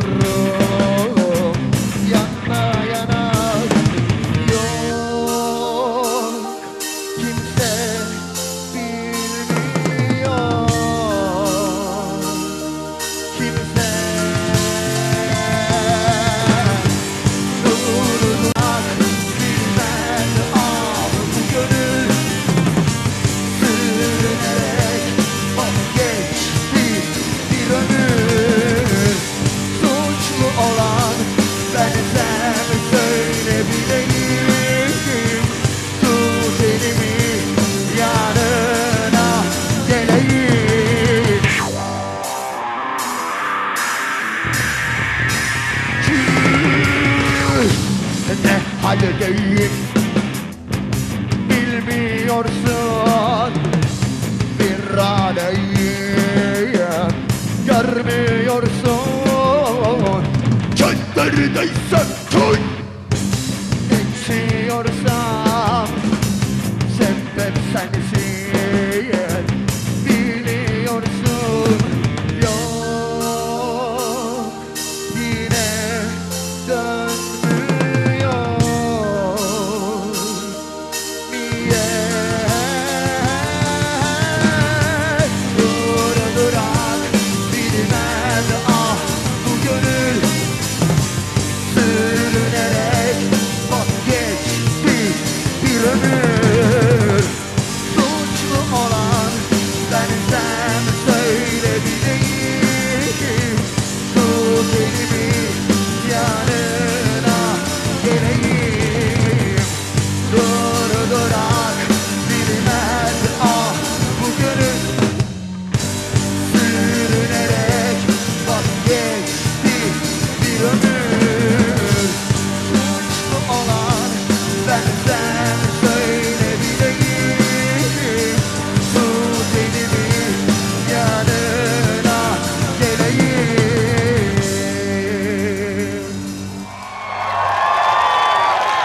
gidiyorum yana yana. Yok kimse bilmiyor, kimse durmak bilmez. Ah bu gönül sürünerek oh geçti bir ömür. Suçlu olan bensem söyleyebileyim. Tut elimi yanına geleyim. Ne haldeyim bilmiyorsun, bir aleyim görmüyorsun. Kendindeysem